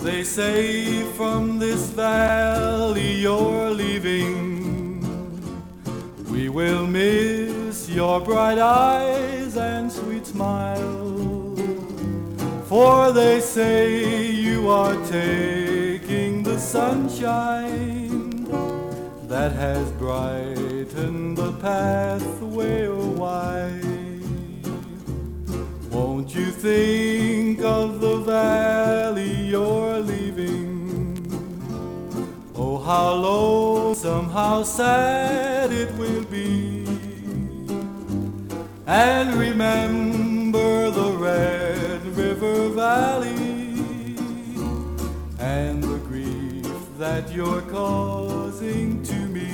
They say from this valley you're leaving. We will miss your bright eyes and sweet smile. For they say you are taking the sunshine that has brightened the pathway a while. Won't you think of the valley you're leaving? Oh, how lonesome, how sad it will be. And remember the Red River Valley and the grief that you're causing to me.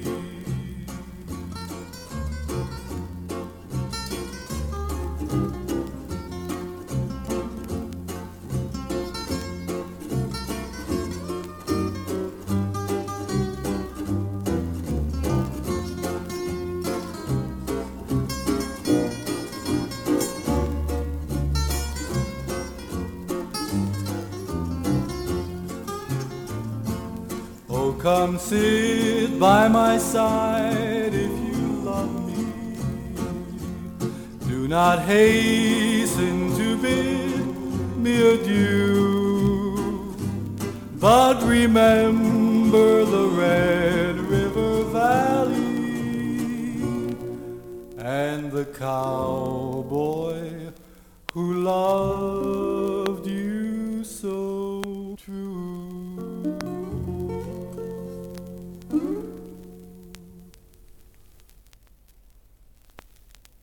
Oh, come sit by my side if you love me. Do not hasten to bid me adieu, but remember the Red River Valley and the cowboy who loves